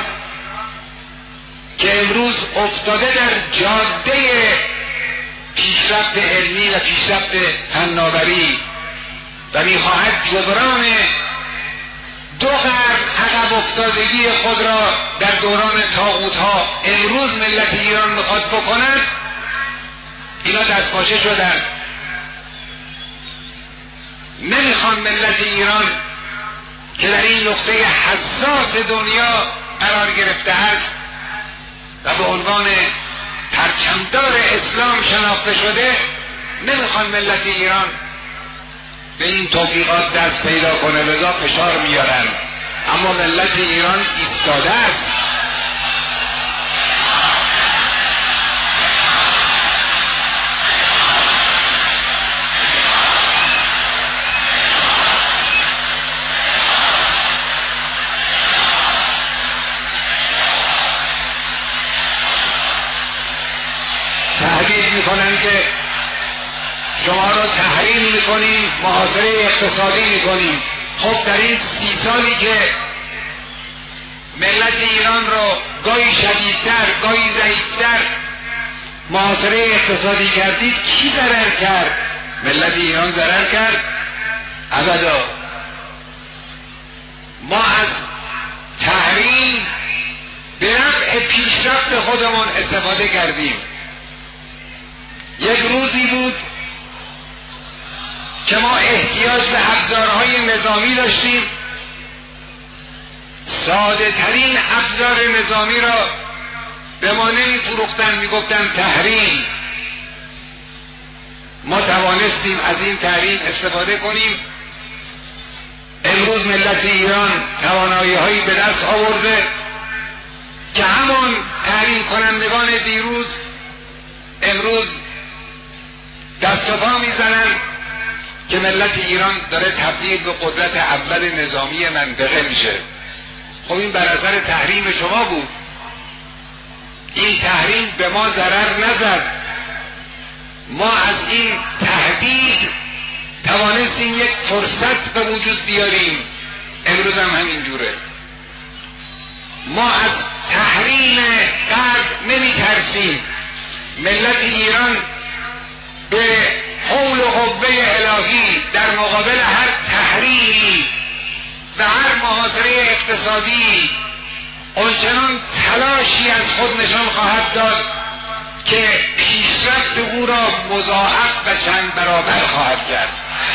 که امروز افتاده در جاده پیشرفت علمی و پیشرفت فناوری و میخواهد جبران 2 قرن عقب افتادگی خود را در دوران طاغوت‌ها امروز ملت ایران میخواد بکند، اینا دستپاچه شدن. نمیخوان ملت ایران که در این نقطه حساس دنیا قرار گرفته است و به عنوان پرچمدار اسلام شناخته شده، نمیخوان ملت ایران به این توفیقات دست پیدا کنه، لذا فشار میارن. اما ملت ایران ایستاده است. تهدید میکنن که شما را تحریم میکنیم، محاصره اقتصادی میکنیم. خب در این 30 سالی که ملت ایران را گاهی شدیدتر گاهی ضعیفتر محاصره اقتصادی کردید، کی ضرر کرد؟ ملت ایران ضرر کرد؟ ابدا. ما از تحریم به نفع پیشرفت خودمون استفاده کردیم. یک روزی بود که ما احتیاج به ابزارهای نظامی داشتیم، ساده ترین ابزار نظامی را به ما نمی‌فروختن، میگفتن تحریم. ما توانستیم از این تحریم استفاده کنیم. امروز ملت ایران توانایی‌هایی به دست آورده که همان تحریم کنندگان دیروز امروز دست و پا میزنن که ملت ایران داره تبدیل به قدرت اول نظامی منطقه میشه. خب این بر اثر تحریم شما بود. این تحریم به ما ضرر نزد، ما از این تهدید توانستیم یک فرصت به وجود بیاریم. امروز هم همین جوره. ما از تحریم غرب نمی ترسیم. ملت ایران به حول و قوه الهی در مقابل هر تحریمی و هر محاصره اقتصادی آنچنان تلاشی از خود نشان خواهد داد که پیشرفت او را مضاعف و چند برابر خواهد کرد.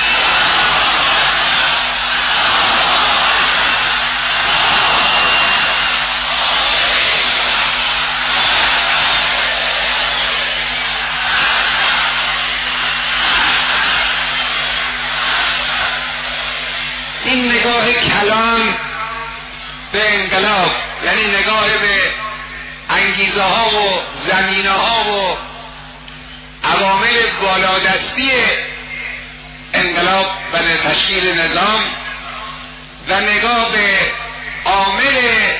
این نگاه کلان به انقلاب، یعنی نگاه به انگیزه ها و زمینه ها و عوامل بالادستی انقلاب و تشکیل نظام و نگاه به عامل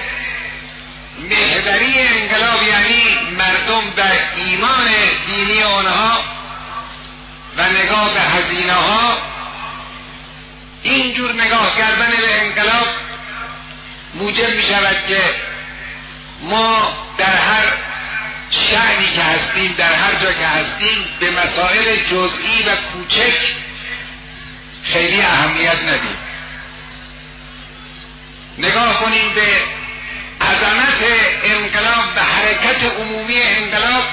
محوری انقلاب، یعنی مردم و ایمان دینی آنها و نگاه به هزینه ها، اینجور نگاه کردن به انقلاب موجب می شود که ما در هر شأنی که هستیم، در هر جا که هستیم، به مسائل جزئی و کوچک خیلی اهمیت ندیم. نگاه کنیم به عظمت انقلاب، به حرکت عمومی انقلاب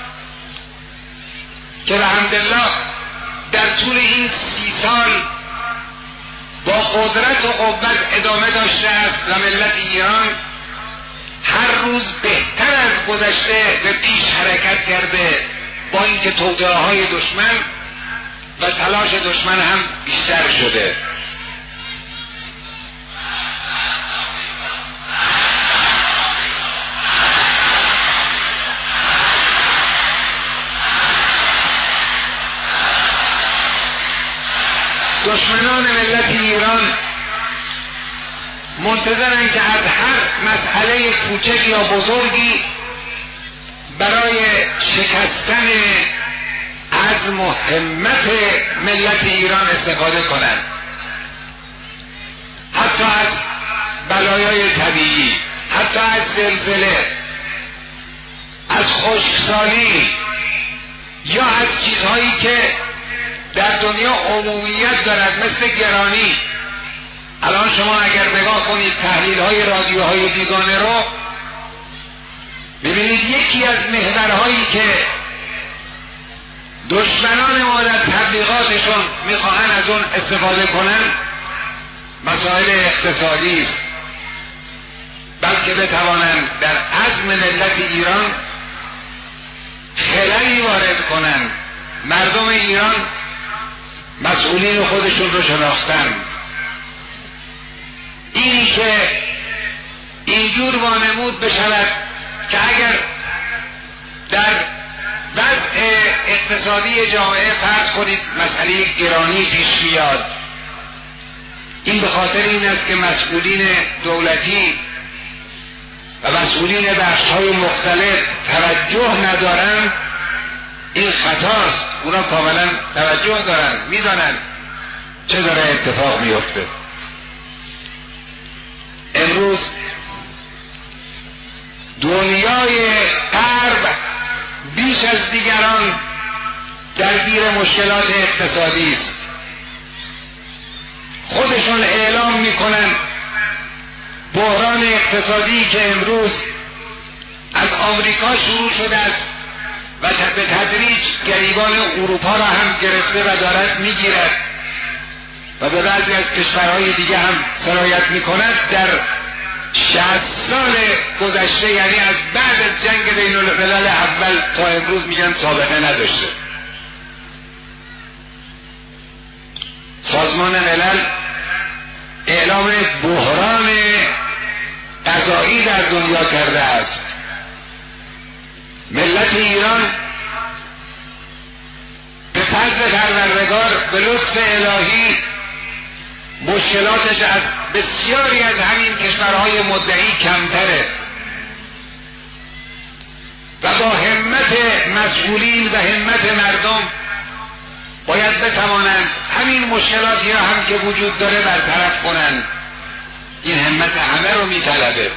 که الحمدلله در طول این 30 سال با قدرت و قوت ادامه داشته است و ملت ایران هر روز بهتر از گذشته به پیش حرکت کرده، با اینکه توطئه های دشمن و تلاش دشمن هم بیشتر شده. دشمنان ملت ایران منتظرن که از هر مسئله کوچک یا بزرگی برای شکستن عزم و همت ملت ایران استفاده کنند. حتی از بلایای طبیعی، حتی از زلزله، از خشکسالی یا از چیزهایی که در دنیا عمومیت دارد مثل گرانی. الان شما اگر نگاه کنید تحلیل های رادیوهای بیگانه رو ببینید، یکی از محورهایی که دشمنان ما در تبلیغاتشون میخواهن از اون استفاده کنن مسائل اقتصادی است، بلکه بتوانند در عزم ملت ایران خللی وارد کنند. مردم ایران مسئولین خودشون رو شناختن. اینی که اینجور وانمود بشود که اگر در وضع اقتصادی جامعه فرض کنید مسئله گرانی پیش بیاد، این به خاطر این است که مسئولین دولتی و مسئولین بخش‌های مختلف توجه ندارند. این خطاست. اونا کاملا توجه دارن، میدانن چه داره اتفاق میفته. امروز دنیای غرب بیش از دیگران درگیر مشکلات اقتصادی است. خودشون اعلام میکنن بحران اقتصادی که امروز از آمریکا شروع شده است و به تدریج گریبان اروپا را هم گرفته و دارد میگیرد و به بعضی از کشورهای دیگه هم سرایت میکند، در 60 سال گذشته، یعنی از بعد از جنگ بین الملل اول تا امروز، میگن سابقه نداشته. سازمان ملل اعلام بحران غذایی در دنیا کرده است. ملت ایران به فضل پروردگار به لطف الهی مشکلاتش از بسیاری از همین کشورهای مدعی کمتره و با همت مسئولین و همت مردم باید بتوانند همین مشکلاتی را هم که وجود داره برطرف کنند. این همت همه رو میطلبه.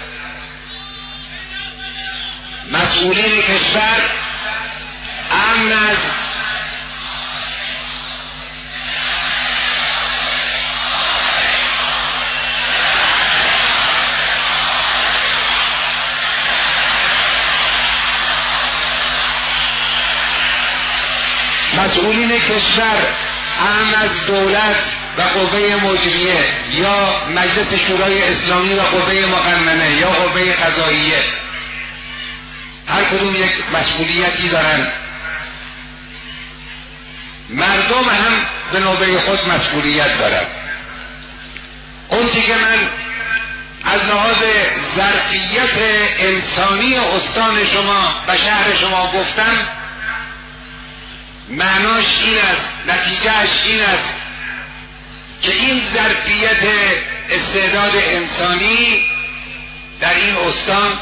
مسئولین کشور امن از دولت و قوه مجریه یا مجلس شورای اسلامی و قوه مقننه یا قوه قضاییه، هر کدوم یک مسئولیتی دارن. مردم هم به نوبه خود مسئولیت دارن. اون چیزی که من از لحاظ ظرفیت انسانی استان شما و شهر شما گفتم، معناش این است، نتیجهش این است که این ظرفیت استعداد انسانی در این استان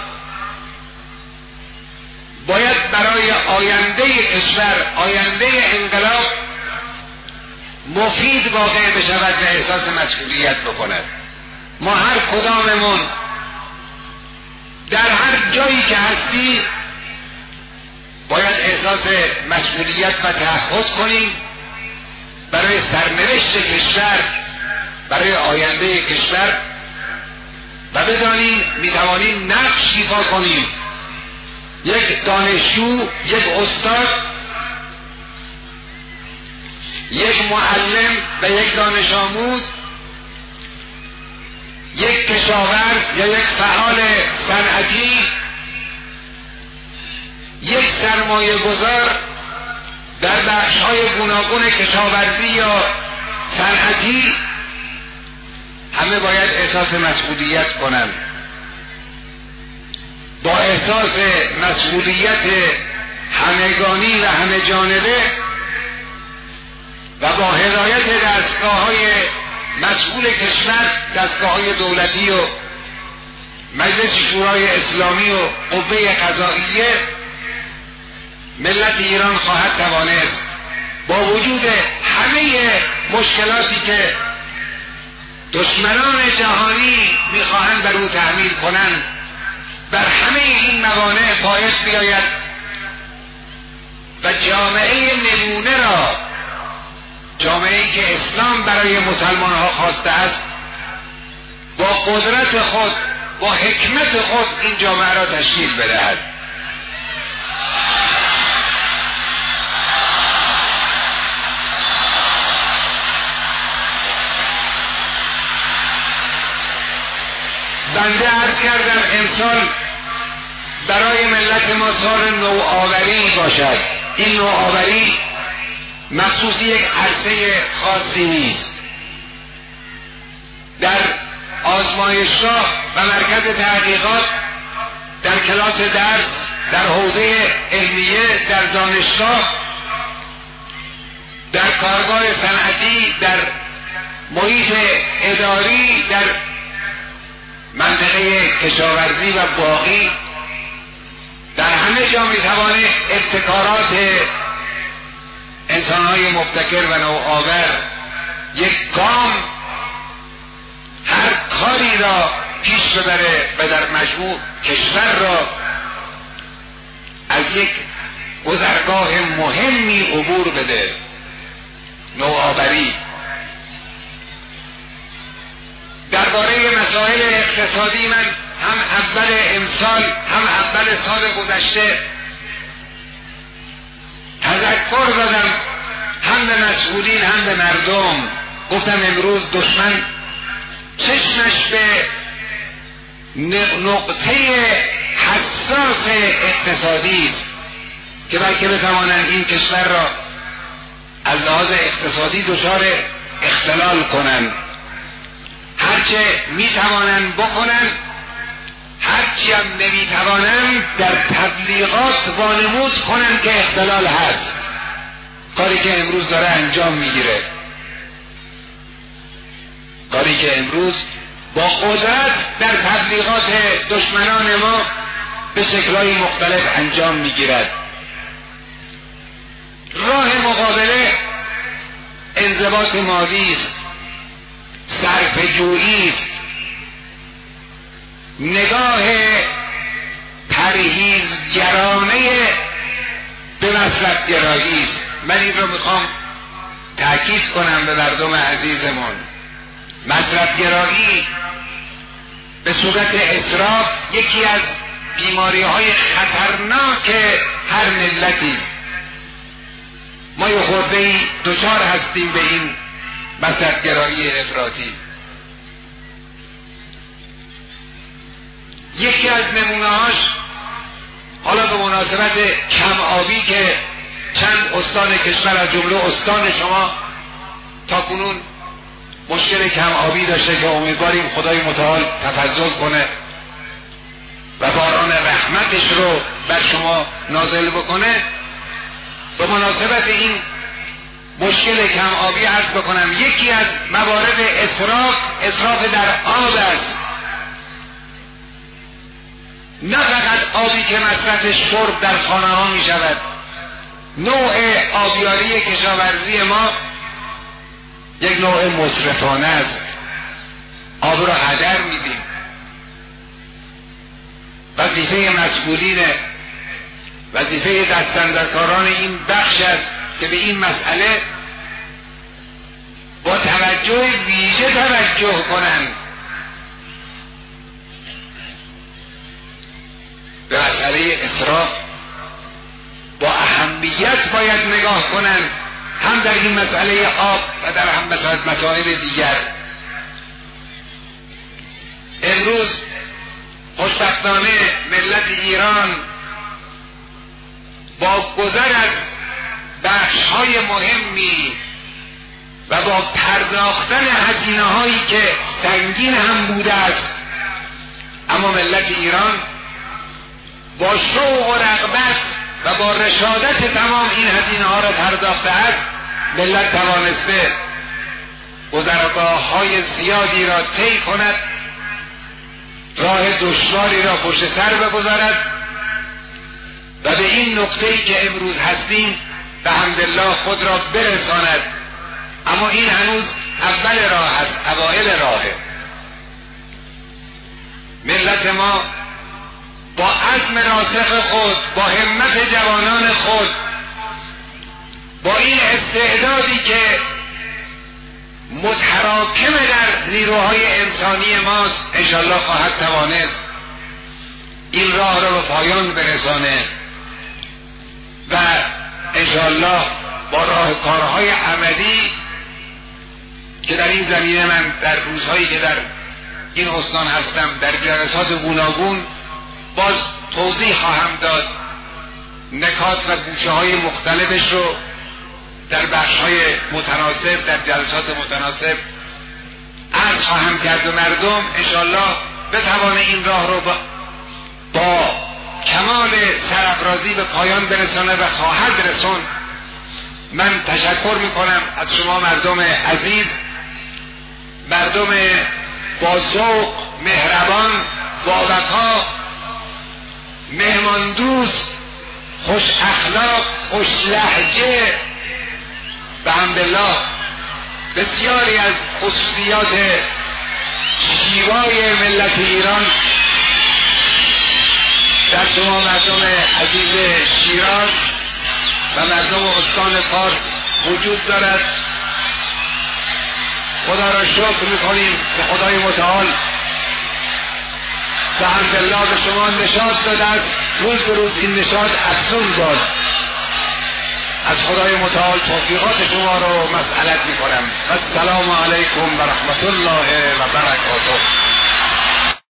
باید برای آینده کشور، آینده انقلاب مفید واقع بشود و احساس مسئولیت بکند. ما هر کداممون در هر جایی که هستی باید احساس مسئولیت و تعهد کنیم برای سرنوشت کشور، برای آینده کشور و بدانیم میتوانیم نقش ایفا کنیم. یک دانشجو، یک استاد، یک معلم و یک دانش آموز، یک کشاورز یا یک فعال صنعتی، یک سرمایه گذار در بخش‌های گوناگون کشاورزی یا صنعتی، همه باید احساس مسئولیت کنند. با احساس مسئولیت همگانی و همه جانبه و با هدایت دستگاه‌های مسئول کشور، دستگاه‌های دولتی و مجلس شورای اسلامی و قوه قضاییه، ملت ایران خواهد توانست با وجود همه مشکلاتی که دشمنان جهانی میخواهند بر او تحمیل کنند، بر همه این موانع پایش بیاید و جامعه نمونه را، جامعه‌ای که اسلام برای مسلمان ها خواسته است، با قدرت خود، با حکمت خود این جامعه را تشکیل بدهد. بنده عرض کردم امسال برای ملت ما سال نوآوری باشد. این نوآوری مخصوص یک عرصه خاصی نیست. در آزمایشگاه و مرکز تحقیقات، در کلاس درس، در حوزه علمیه، در دانشگاه، در کارگاه صنعتی، در محیط اداری، در منطقه کشاورزی و باغی، در همه جا میتوانه ابتکارات انسانهای مبتکر و نوآور یک گام هر کاری را پیش ببره و در مجموع کشور را از یک گذرگاه مهمی عبور بده. نوآوری درباره مسائل اقتصادی من هم اول امسال هم اول سال گذشته تذکر دادم، هم به مسئولین هم به مردم. گفتم امروز دشمن چشمش به نقطه حساس اقتصادی است که بلکه بتوانند این کشور را از لحاظ اقتصادی دچار اختلال کنند. هرچه میتوانند بکنند، هرچی هم نمیتوانند در تبلیغات وانمود کنند که اختلال هست. کاری که امروز داره انجام میگیره. کاری که امروز با قدرت در تبلیغات دشمنان ما به شکل‌های مختلف انجام میگیرد. راه مقابله انضباط مالی است، صرفه‌جویی است، نگاه پرهیزگرانه به مصرف‌گرایی است. من این رو میخوام تأکید کنم به مردم عزیزمون. مصرف‌گرایی به صورت اسراف یکی از بیماری‌های خطرناک هر ملتی. ما یه خورده‌ای دچار هستیم به این مصرف‌گرایی افراطی. یکی از نمونه‌هاش حالا به مناسبت کم آبی که چند استان کشور از جمله استان شما تا کنون مشکل کم آبی داشته که امیدواریم خدای متعال تفضل کنه و باران رحمتش رو بر شما نازل بکنه. به مناسبت این مشکل کم آبی عرض بکنم یکی از موارد اسراف در آب است. نه فقط آبی که مصرف شرب در خانه ها می شود، نوع آبیاری کشاورزی ما یک نوع مصرفانه است. آب را هدر میدیم. وظیفه مسئولین، وظیفه دستاندرکاران این بخش است که به این مسئله با توجه ویژه توجه کنند. به مسئله اسراف با اهمیت باید نگاه کنند، هم در این مسئله آب و در هم مسائل دیگر. امروز خوشبختانه ملت ایران با گذر از بخش‌های مهمی و با پرداختن هزینه‌هایی که سنگین هم بوده است، اما ملت ایران با شوق و رغبت و با رشادت تمام این هزینه‌ها را پرداخته است. ملت توانسته گذرگاه‌های زیادی را طی کند، راه دشواری را پشت سر بگذارد و به این نقطه‌ای که امروز هستیم به حمدالله خود را برساند. اما این هنوز اول راه است، اوائل راهه. ملت ما با عزم راسخ خود، با همت جوانان خود، با این استعدادی که متراکم در نیروهای انسانی ماست، انشالله خواهد توانست این راه را به پایان برسانه و انشالله با راهکارهای عملی که در این زمینه من در روزهایی که در این استان هستم در جلسات گوناگون باز توضیح خواهم داد، نکات و گوشه های مختلفش رو در بخش های متناسب در جلسات متناسب عرض خواهم کرد و مردم انشالله بتوانه این راه رو با کمال سرافرازی به پایان برسانه و خواهد رسون. من تشکر میکنم از شما مردم عزیز، مردم با ذوق، مهربان، با وفا، مهمان دوست، خوش اخلاق، خوش لهجه. به حمدالله بسیاری از خصوصیات شیوای ملت ایران در شما مردم عزیز شیراز و مردم استان فارس وجود دارد. خدا را شکر میکنیم که خدای متعال به حمدالله به شما نشاط داده است. روز به روز این نشاط افزون باد. از خدای متعال توفیقات شما رو مسئلت میکنم. السلام علیکم و رحمت الله و برکاته.